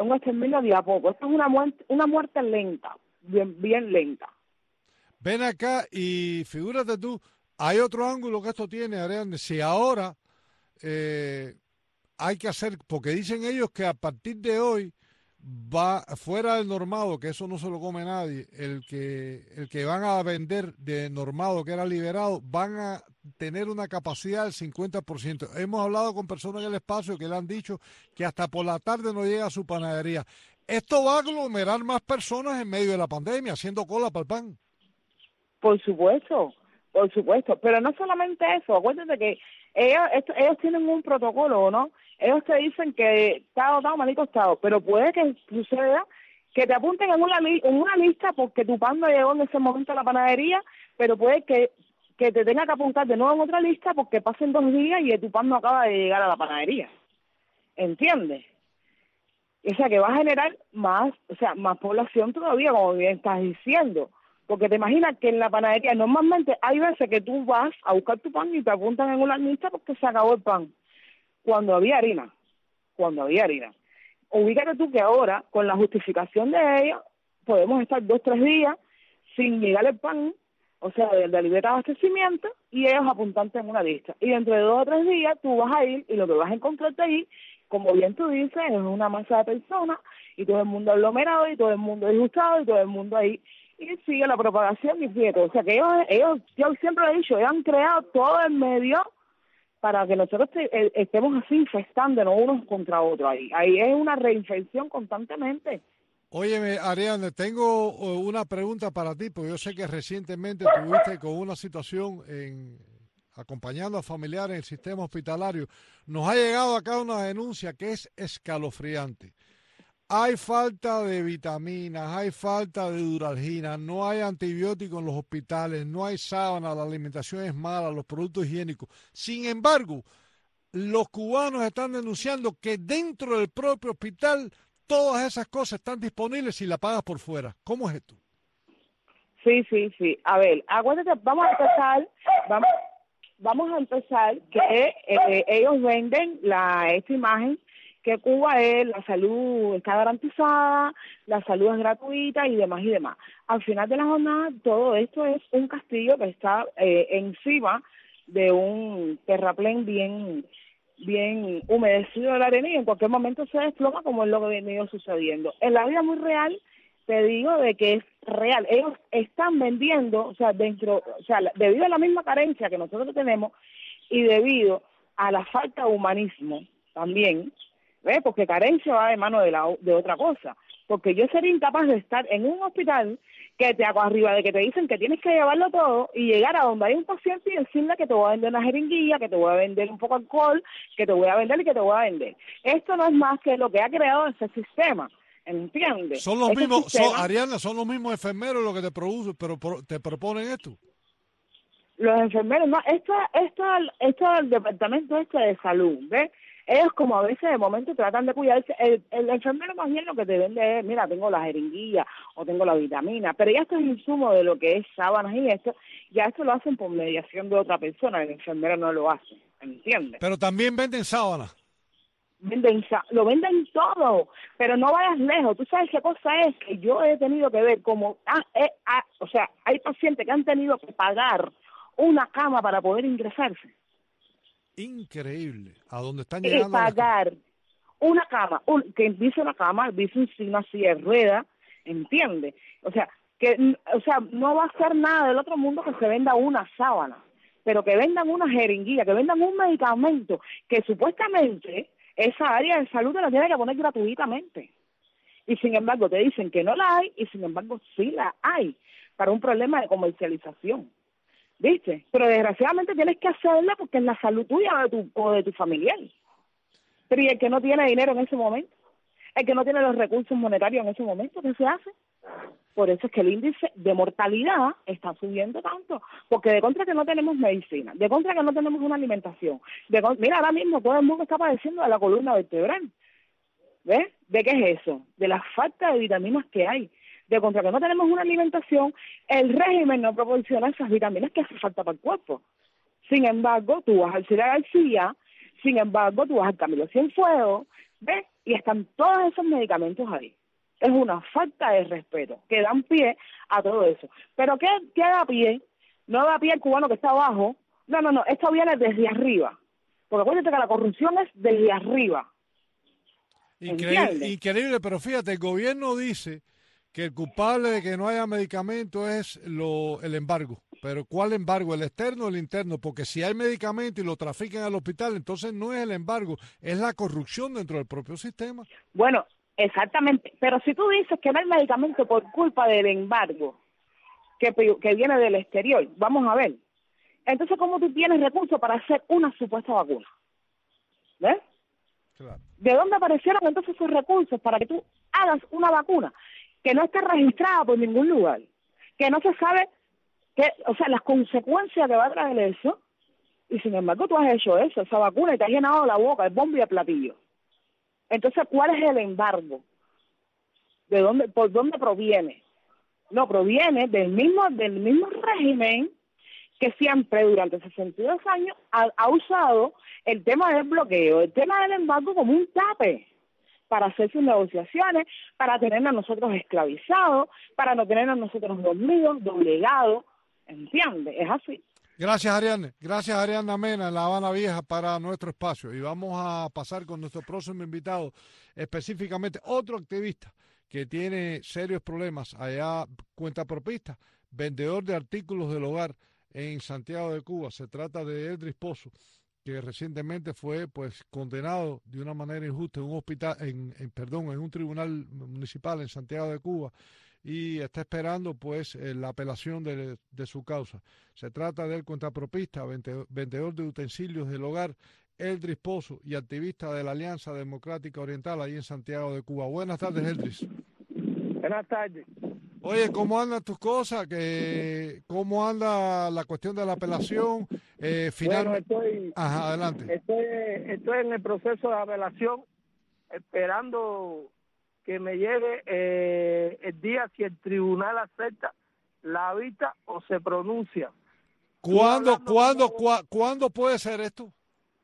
de a poco. Esto es una muerte lenta, bien lenta. Ven acá y figúrate tú, hay otro ángulo que esto tiene, Ariadna. Si ahora hay que hacer, porque dicen ellos que a partir de hoy va fuera del normado, que eso no se lo come nadie, el que van a vender de normado, que era liberado, van a tener una capacidad del 50%. Hemos hablado con personas en el espacio que le han dicho que hasta por la tarde no llega a su panadería. Esto va a aglomerar más personas en medio de la pandemia, haciendo cola para el pan. Por supuesto, pero no solamente eso, acuérdate que ellos tienen un protocolo, ¿no? Ellos te dicen que está dotado, malito estado, pero puede que suceda que te apunten en una lista porque tu pan no llegó en ese momento a la panadería, pero puede que te tenga que apuntar de nuevo en otra lista porque pasen 2 días y tu pan no acaba de llegar a la panadería, ¿entiendes? O sea que va a generar más población todavía, como bien estás diciendo. Porque te imaginas que en la panadería normalmente hay veces que tú vas a buscar tu pan y te apuntan en una lista porque se acabó el pan. Cuando había harina. Ubícate tú que ahora, con la justificación de ellos, podemos estar 2-3 días sin llegar el pan, o sea, de la libreta de abastecimiento, y ellos apuntante en una lista. Y dentro de 2 o 3 días tú vas a ir y lo que vas a encontrarte ahí, como bien tú dices, es una masa de personas y todo el mundo aglomerado y todo el mundo disgustado y todo el mundo ahí. Y sigue la propagación y fíjate, o sea que ellos, yo siempre he dicho, ellos han creado todo el medio para que nosotros estemos así infestándonos unos contra otros. Ahí es una reinfección constantemente. Óyeme, Ariadna, tengo una pregunta para ti, porque yo sé que recientemente tuviste con una situación acompañando a familiares en el sistema hospitalario. Nos ha llegado acá una denuncia que es escalofriante. Hay falta de vitaminas, hay falta de Duralgina, no hay antibióticos en los hospitales, no hay sábana, la alimentación es mala, los productos higiénicos. Sin embargo, los cubanos están denunciando que dentro del propio hospital Todas esas cosas están disponibles si la pagas por fuera. ¿Cómo es esto? Sí. A ver, acuérdate, vamos a empezar que ellos venden esta imagen que Cuba la salud está garantizada, la salud es gratuita y demás y demás. Al final de la jornada, todo esto es un castillo que está encima de un terraplén bien humedecido de la arena y en cualquier momento se desploma, como es lo que ha venido sucediendo. En la vida muy real, te digo de que es real. Ellos están vendiendo, debido a la misma carencia que nosotros tenemos y debido a la falta de humanismo también, ¿ves? Porque carencia va de mano de otra cosa. Porque yo sería incapaz de estar en un hospital que te hago arriba de que te dicen que tienes que llevarlo todo y llegar a donde hay un paciente y decirle que te voy a vender una jeringuilla, que te voy a vender un poco de alcohol, que te voy a vender y que te voy a vender. Esto no es más que lo que ha creado ese sistema, ¿entiendes? Son los mismos, Ariana, son los mismos enfermeros los que te producen, pero te proponen esto. Los enfermeros, no, esto es el departamento de salud, ¿ves? Ellos como a veces de momento tratan de cuidarse, el enfermero más bien lo que te vende es, mira, tengo la jeringuilla o tengo la vitamina, pero ya esto es insumo de lo que es sábanas y esto, ya esto lo hacen por mediación de otra persona, el enfermero no lo hace, ¿entiendes? Pero también venden sábanas. Lo venden todo, pero no vayas lejos. Tú sabes qué cosa es que yo he tenido que ver como, hay pacientes que han tenido que pagar una cama para poder ingresarse. Increíble. ¿A dónde están llegando? Pagar una cama, que dice una cama, dice un signo así de rueda, ¿entiendes? No va a ser nada del otro mundo que se venda una sábana, pero que vendan una jeringuilla, que vendan un medicamento que supuestamente esa área de salud te la tiene que poner gratuitamente. Y sin embargo te dicen que no la hay y sin embargo sí la hay para un problema de comercialización. ¿Viste? Pero desgraciadamente tienes que hacerla porque es la salud tuya o de tu familiar. Pero ¿y el que no tiene dinero en ese momento? El que no tiene los recursos monetarios en ese momento, ¿qué se hace? Por eso es que el índice de mortalidad está subiendo tanto. Porque de contra que no tenemos medicina, de contra que no tenemos una alimentación. Mira, ahora mismo todo el mundo está padeciendo de la columna vertebral. ¿Ves? ¿De qué es eso? De la falta de vitaminas que hay. De contra que no tenemos una alimentación, el régimen no proporciona esas vitaminas que hace falta para el cuerpo. Sin embargo, tú vas al Cira García, sin embargo, tú vas al Camilo Cienfuegos, ¿ves? Y están todos esos medicamentos ahí. Es una falta de respeto que dan pie a todo eso. ¿Pero qué da pie? No da pie el cubano que está abajo. No, esto viene desde arriba. Porque acuérdate que la corrupción es desde arriba. Increíble, pero fíjate, el gobierno dice que el culpable de que no haya medicamento es el embargo. Pero ¿cuál embargo? ¿El externo o el interno? Porque si hay medicamento y lo trafican al hospital, entonces no es el embargo, es la corrupción dentro del propio sistema. Bueno, exactamente. Pero si tú dices que no hay medicamento por culpa del embargo que viene del exterior, vamos a ver. Entonces, ¿cómo tú tienes recursos para hacer una supuesta vacuna? ¿Ves? Claro. ¿De dónde aparecieron entonces esos recursos para que tú hagas una vacuna que no esté registrada por ningún lugar? Que no se sabe las consecuencias que va a traer eso, y sin embargo tú has hecho eso, esa vacuna, y te has llenado la boca, el bombo y el platillo. Entonces, ¿cuál es el embargo? ¿Por dónde proviene? No, proviene del mismo régimen que siempre durante 62 años ha usado el tema del bloqueo, el tema del embargo como un tape para hacer sus negociaciones, para tener a nosotros esclavizados, para no tener a nosotros dormidos, doblegados, ¿entiendes? Es así. Gracias, Ariadne. Gracias, Ariadna Mena, en La Habana Vieja, para nuestro espacio. Y vamos a pasar con nuestro próximo invitado, específicamente otro activista que tiene serios problemas allá, cuentapropista, vendedor de artículos del hogar en Santiago de Cuba. Se trata de Eldris Pozo, que recientemente fue condenado de una manera injusta en un hospital, en un tribunal municipal en Santiago de Cuba, y está esperando la apelación de su causa. Se trata del cuentapropista, vendedor de utensilios del hogar, Eldris Pozo, y activista de la Alianza Democrática Oriental ahí en Santiago de Cuba. Buenas tardes, Eldris. Buenas tardes. Oye, ¿cómo andan tus cosas? ¿Cómo anda la cuestión de la apelación? Bueno, adelante. Estoy en el proceso de apelación, esperando que me llegue el día si el tribunal acepta la vista o se pronuncia. ¿Cuándo puede ser esto?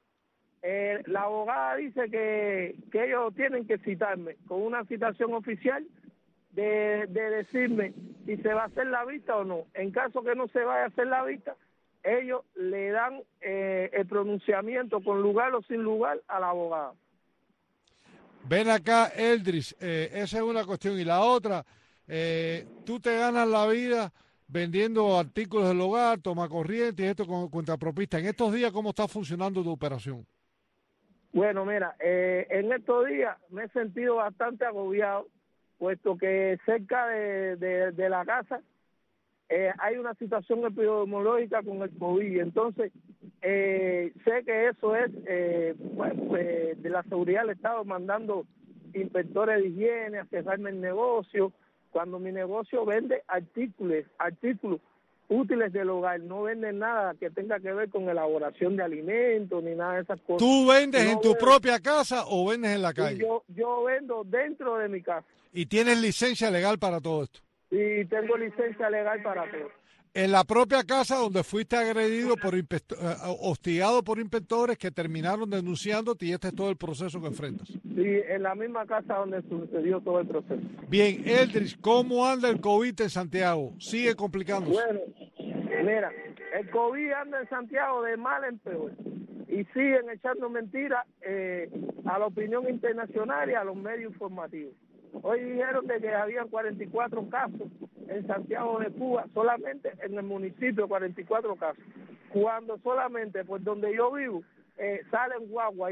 La abogada dice que ellos tienen que citarme con una citación oficial de decirme si se va a hacer la vista o no. En caso que no se vaya a hacer la vista, ellos le dan el pronunciamiento con lugar o sin lugar a la abogada. Ven acá, Eldris, esa es una cuestión. Y la otra, tú te ganas la vida vendiendo artículos del hogar, tomacorriente y esto con cuentapropista. En estos días, ¿cómo está funcionando tu operación? Bueno, mira, en estos días me he sentido bastante agobiado, puesto que cerca de la casa hay una situación epidemiológica con el COVID. Entonces, sé que eso es, de la seguridad del Estado mandando inspectores de higiene a cerrarme el negocio, cuando mi negocio vende artículos útiles del hogar, no venden nada que tenga que ver con elaboración de alimentos ni nada de esas cosas. ¿Tú vendes en tu propia casa o vendes en la calle? Yo vendo dentro de mi casa. ¿Y tienes licencia legal para todo esto? Y tengo licencia legal para todo. En la propia casa donde fuiste agredido hostigado por inspectores que terminaron denunciándote, y este es todo el proceso que enfrentas. Sí, en la misma casa donde sucedió todo el proceso. Bien, Eldris, ¿cómo anda el COVID en Santiago? ¿Sigue complicándose? Bueno, mira, el COVID anda en Santiago de mal en peor. Y siguen echando mentiras a la opinión internacional y a los medios informativos. Hoy dijeron de que habían 44 casos en Santiago de Cuba, solamente en el municipio 44 casos, cuando solamente por donde yo vivo salen guagua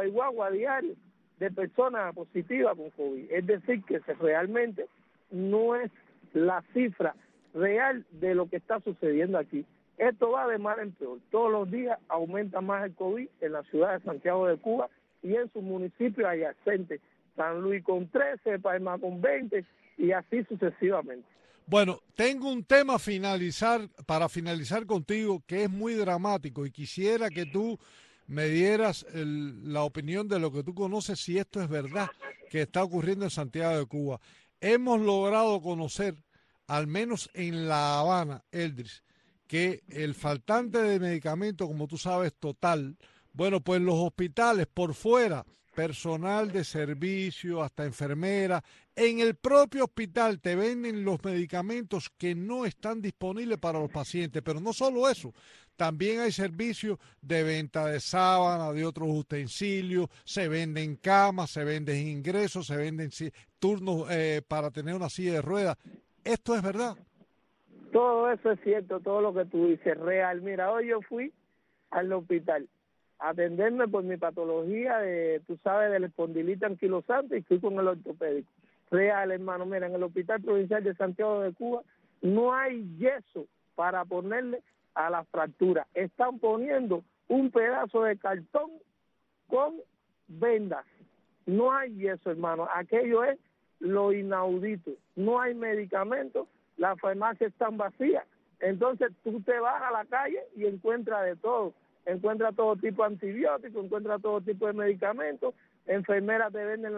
a diario de personas positivas con COVID. Es decir, que realmente no es la cifra real de lo que está sucediendo aquí. Esto va de mal en peor. Todos los días aumenta más el COVID en la ciudad de Santiago de Cuba y en sus municipios adyacentes, San Luis con 13, Palma con 20 y así sucesivamente. Bueno, tengo un tema para finalizar contigo que es muy dramático y quisiera que tú me dieras la opinión de lo que tú conoces, si esto es verdad que está ocurriendo en Santiago de Cuba. Hemos logrado conocer, al menos en La Habana, Eldris, que el faltante de medicamentos, como tú sabes, total, bueno, pues los hospitales por fuera, personal de servicio, hasta enfermeras, en el propio hospital te venden los medicamentos que no están disponibles para los pacientes. Pero no solo eso, también hay servicios de venta de sábana, de otros utensilios, se venden camas, se venden ingresos, se venden turnos para tener una silla de ruedas. ¿Esto es verdad? Todo eso es cierto, todo lo que tú dices, real. Mira, hoy yo fui al hospital a atenderme por mi patología tú sabes, del espondilita anquilosante, y fui con el ortopédico. Real, hermano. Mira, en el Hospital Provincial de Santiago de Cuba no hay yeso para ponerle a la fractura. Están poniendo un pedazo de cartón con vendas. No hay yeso, hermano. Aquello es lo inaudito. No hay medicamentos, las farmacias están vacías. Entonces tú te vas a la calle y encuentras de todo. Encuentras todo tipo de antibióticos, encuentras todo tipo de medicamentos. Enfermeras te venden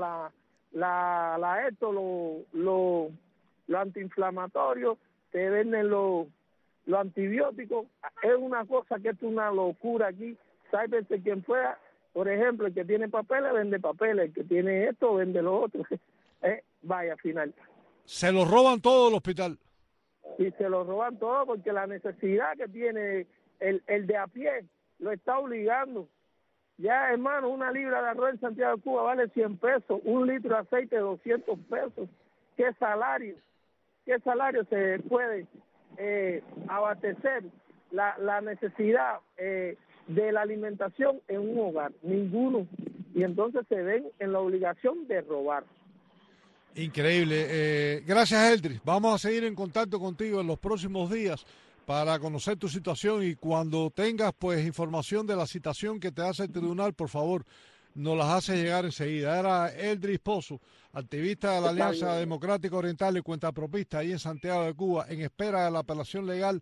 lo antiinflamatorio, te venden los antibióticos. Es una cosa que es una locura aquí. Sábese quien fuera, por ejemplo, el que tiene papeles vende papeles, el que tiene esto vende lo otro. Vaya, final. ¿Se lo roban todo el hospital? Y se lo roban todo porque la necesidad que tiene el de a pie lo está obligando. Ya, hermano, una libra de arroz en Santiago de Cuba vale 100 pesos, un litro de aceite 200 pesos. ¿Qué salario se puede abastecer la necesidad de la alimentación en un hogar? Ninguno. Y entonces se ven en la obligación de robar. Increíble. Gracias, Eldris. Vamos a seguir en contacto contigo en los próximos días para conocer tu situación, y cuando tengas pues información de la citación que te hace el tribunal, por favor, nos las hace llegar enseguida. Era Eldris Pozo, activista de la Alianza Democrática Oriental y cuentapropista ahí en Santiago de Cuba, en espera de la apelación legal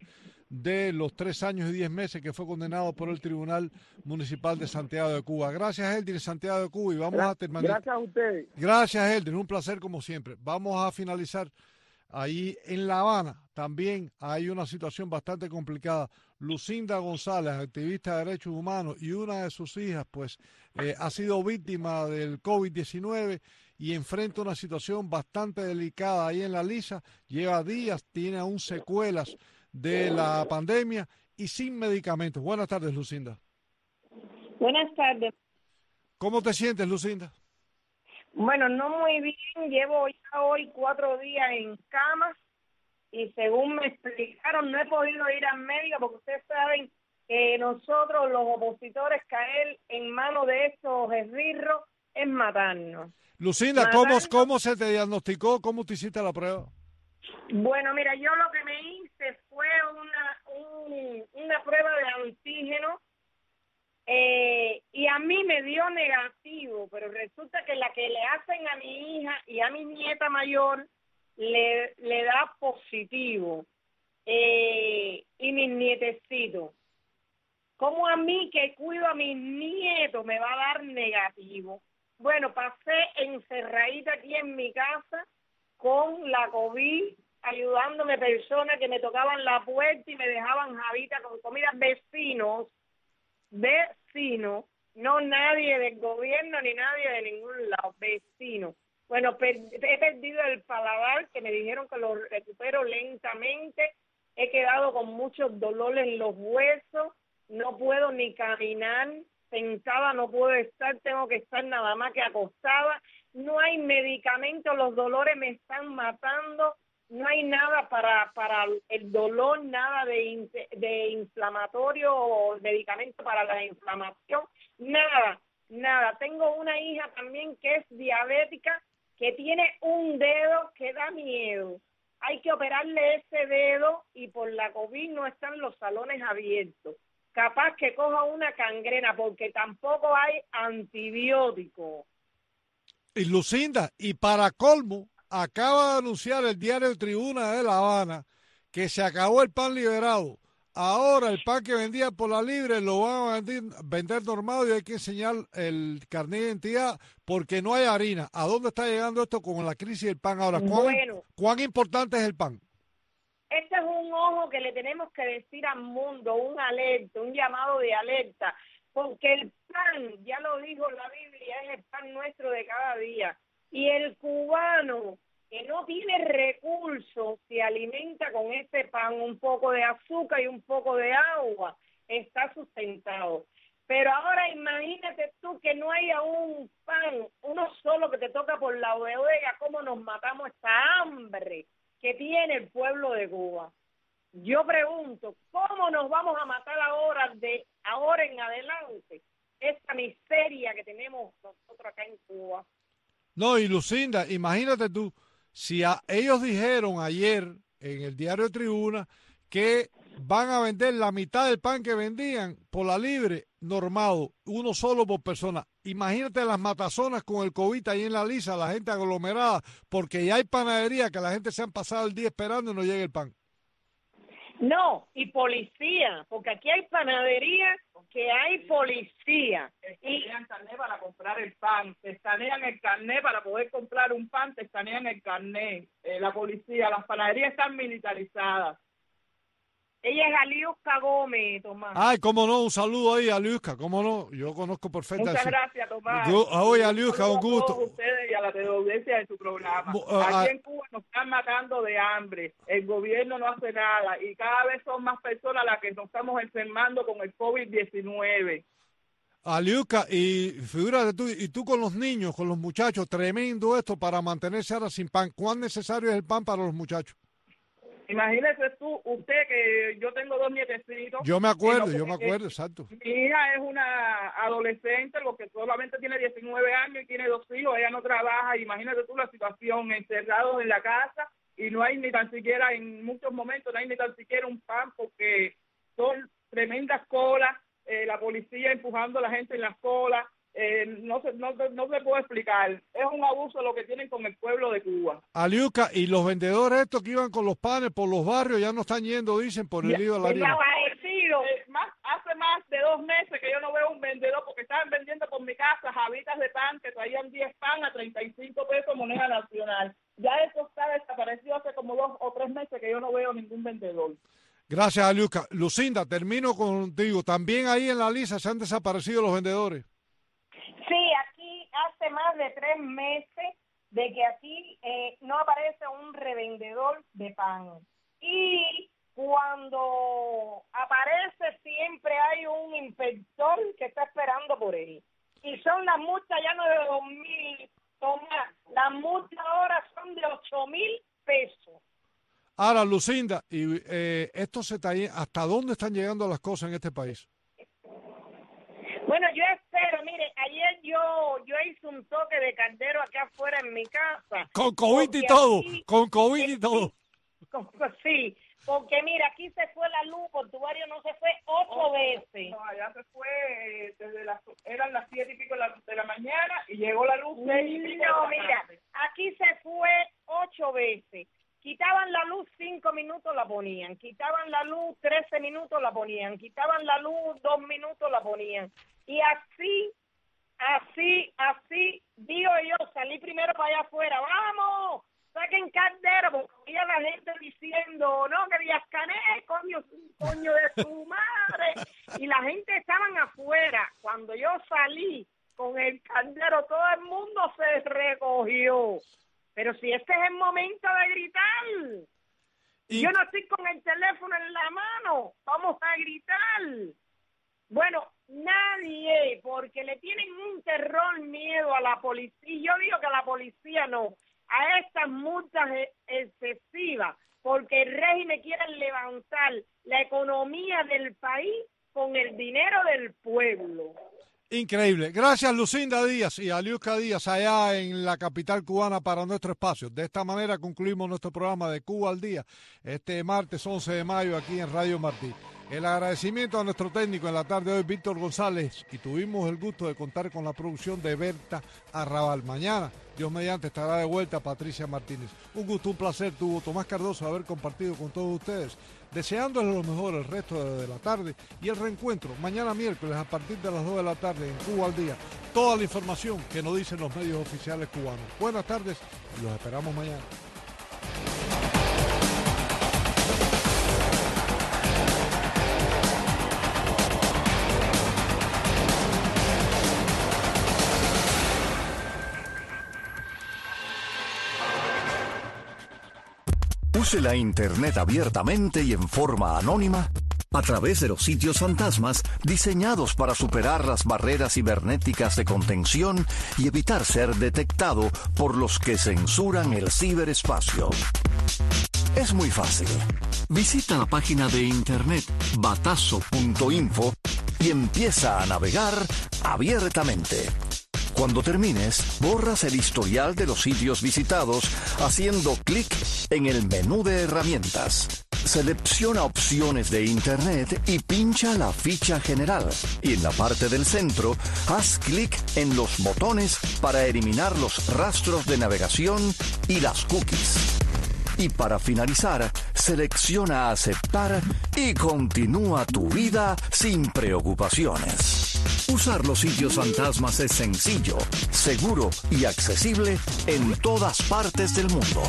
de los 3 años y 10 meses que fue condenado por el Tribunal Municipal de Santiago de Cuba. Gracias, Eldrin, Santiago de Cuba, y vamos a terminar. Gracias a ustedes. Gracias, Eldrin, un placer como siempre. Vamos a finalizar ahí en La Habana. También hay una situación bastante complicada. Lucinda González, activista de derechos humanos, y una de sus hijas, pues, ha sido víctima del COVID-19 y enfrenta una situación bastante delicada ahí en La Lisa. Lleva días, tiene aún secuelas de la pandemia y sin medicamentos. Buenas tardes, Lucinda. Buenas tardes. ¿Cómo te sientes, Lucinda? Bueno, no muy bien. Llevo ya hoy 4 días en cama y según me explicaron no he podido ir al médico porque ustedes saben que nosotros los opositores caer en manos de estos esbirros es matarnos. Lucinda, ¿cómo se te diagnosticó? ¿Cómo te hiciste la prueba? Bueno, mira, yo lo que me hice fue una prueba de antígeno y a mí me dio negativo, pero resulta que la que le hacen a mi hija y a mi nieta mayor le da positivo y mis nietecitos. ¿Cómo a mí que cuido a mis nietos me va a dar negativo? Bueno, pasé encerradita aquí en mi casa con la COVID, ayudándome personas que me tocaban la puerta y me dejaban javita con comida, vecinos, no nadie del gobierno ni nadie de ningún lado, vecinos. Bueno, he perdido el paladar, que me dijeron que lo recupero lentamente, he quedado con muchos dolores en los huesos, no puedo ni caminar, sentada no puedo estar, tengo que estar nada más que acostada, no hay medicamentos, los dolores me están matando, no hay nada para el dolor, nada de inflamatorio o medicamento para la inflamación, nada. Tengo una hija también que es diabética, que tiene un dedo que da miedo. Hay que operarle ese dedo y por la COVID no están los salones abiertos. Capaz que coja una gangrena porque tampoco hay antibióticos. Y Lucinda, y para colmo, acaba de anunciar el diario Tribuna de La Habana que se acabó el pan liberado. Ahora el pan que vendía por la libre lo van a vender normal y hay que enseñar el carnet de identidad porque no hay harina. ¿A dónde está llegando esto con la crisis del pan ahora? ¿Cuán importante es el pan? Este es un ojo que le tenemos que decir al mundo, un alerta, un llamado de alerta, porque el pan, ya lo dijo la Biblia, es el pan nuestro de cada día. Y el cubano que no tiene recursos se alimenta con ese pan, un poco de azúcar y un poco de agua, está sustentado. Pero ahora imagínate tú que no haya un pan, uno solo que te toca por la bodega, cómo nos matamos esta hambre que tiene el pueblo de Cuba. Yo pregunto, ¿cómo nos vamos a matar ahora en adelante esta miseria que tenemos nosotros acá en Cuba? No, y Lucinda, imagínate tú, si ellos dijeron ayer en el diario Tribuna que van a vender la mitad del pan que vendían por la libre, normado, uno solo por persona. Imagínate las matazonas con el COVID ahí en La Lisa, la gente aglomerada, porque ya hay panadería que la gente se han pasado el día esperando y no llega el pan. No, y policía, porque aquí hay panadería que hay policía. Y carnet para comprar el pan, te escanean el carnet para poder comprar un pan, te escanean el carnet. La policía, las panaderías están militarizadas. Ella es Aliusca Gómez, Tomás. Ay, cómo no, un saludo ahí, Aliusca, cómo no, yo conozco perfectamente. Muchas gracias, Tomás. Oye, Aliusca, un gusto. A todos ustedes y a la teleaudiencia de su programa. Aquí en Cuba nos están matando de hambre, el gobierno no hace nada y cada vez son más personas las que nos estamos enfermando con el COVID-19. Aliusca, y figúrate tú, y tú con los niños, con los muchachos, tremendo esto para mantenerse ahora sin pan. ¿Cuán necesario es el pan para los muchachos? Imagínese usted que yo tengo 2 nietecitos. Yo me acuerdo, exacto. Mi hija es una adolescente, lo que solamente tiene 19 años y tiene 2 hijos, ella no trabaja. Imagínate tú la situación, encerrados en la casa y no hay ni tan siquiera, en muchos momentos, no hay ni tan siquiera un pan porque son tremendas colas, la policía empujando a la gente en las colas, no se puede explicar. Es un abuso lo que tienen con el pueblo de Cuba. Aliuca, y los vendedores estos que iban con los panes por los barrios ya no están yendo, dicen, por el lío de la harina. Hace más de 2 meses que yo no veo un vendedor, porque estaban vendiendo por mi casa jabitas de pan que traían 10 pan a 35 pesos moneda nacional. Ya eso está desaparecido hace como 2 o 3 meses que yo no veo ningún vendedor. Gracias, Aliuca. Lucinda, termino contigo. También ahí en la lista se han desaparecido los vendedores. Sí, aquí hace más de 3 meses de que aquí no aparece un revendedor de pan. Y cuando aparece siempre hay un inspector que está esperando por él. Y son las multas ya no de 2,000, Tomás, las multas ahora son de 8,000 pesos. Ahora, Lucinda, y esto ¿hasta dónde están llegando las cosas en este país? Bueno, yo espero, mire, ayer yo hice un toque de caldero acá afuera en mi casa. Con COVID y todo, con COVID y todo. Sí, porque mira, aquí se fue la luz, Portuario no se fue 8 veces. No, allá se fue eran las 7 y pico de la mañana y llegó la luz 6 y pico. No, mira, aquí se fue 8 veces. Quitaban la luz 5 minutos, la ponían. Quitaban la luz 13 minutos, la ponían. Quitaban la luz 2 minutos, la ponían. Y así, digo yo, salí primero para allá afuera. ¡Vamos! Saquen caldero, porque había la gente diciendo, no, que Díaz-Canel, coño de su madre. Y la gente estaban afuera. Cuando yo salí con el caldero, todo el mundo se recogió. Pero si este es el momento de gritar. Yo no estoy con el teléfono en la mano. Vamos a gritar. Bueno, nadie, porque le tienen un terror miedo a la policía. Y yo digo que a la policía no, a estas multas excesivas, porque el régimen quiere levantar la economía del país con el dinero del pueblo. Increíble. Gracias, Lucinda Díaz y Aliuca Díaz, allá en la capital cubana, para nuestro espacio. De esta manera concluimos nuestro programa de Cuba al Día, este martes 11 de mayo aquí en Radio Martí. El agradecimiento a nuestro técnico en la tarde de hoy, Víctor González, y tuvimos el gusto de contar con la producción de Berta Arrabal. Mañana, Dios mediante, estará de vuelta Patricia Martínez. Un gusto, un placer tuvo Tomás Cardoso haber compartido con todos ustedes, deseándoles lo mejor el resto de la tarde y el reencuentro mañana miércoles a partir de las 2 de la tarde en Cuba al Día. Toda la información que nos dicen los medios oficiales cubanos. Buenas tardes y los esperamos mañana. Use la Internet abiertamente y en forma anónima a través de los sitios fantasmas diseñados para superar las barreras cibernéticas de contención y evitar ser detectado por los que censuran el ciberespacio. Es muy fácil. Visita la página de internet batazo.info y empieza a navegar abiertamente. Cuando termines, borras el historial de los sitios visitados haciendo clic en el menú de herramientas. Selecciona opciones de Internet y pincha la ficha general. Y en la parte del centro, haz clic en los botones para eliminar los rastros de navegación y las cookies. Y para finalizar, selecciona aceptar y continúa tu vida sin preocupaciones. Usar los sitios fantasmas es sencillo, seguro y accesible en todas partes del mundo.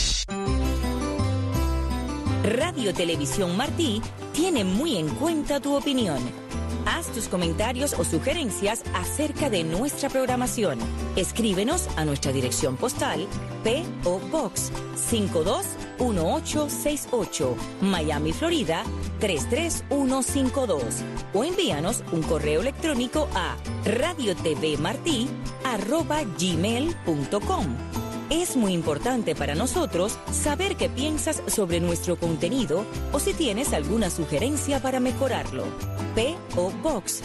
Radio Televisión Martí tiene muy en cuenta tu opinión. Haz tus comentarios o sugerencias acerca de nuestra programación. Escríbenos a nuestra dirección postal P.O. Box 521868, Miami, Florida 33152, o envíanos un correo electrónico a radiotvmarti@gmail.com. Es muy importante para nosotros saber qué piensas sobre nuestro contenido o si tienes alguna sugerencia para mejorarlo. P.O. Box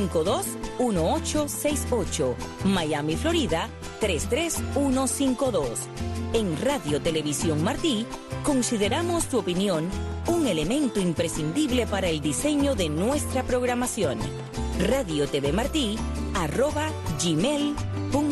521868, Miami, Florida 33152. En Radio Televisión Martí, consideramos tu opinión un elemento imprescindible para el diseño de nuestra programación. Radio TV Martí, @gmail.com.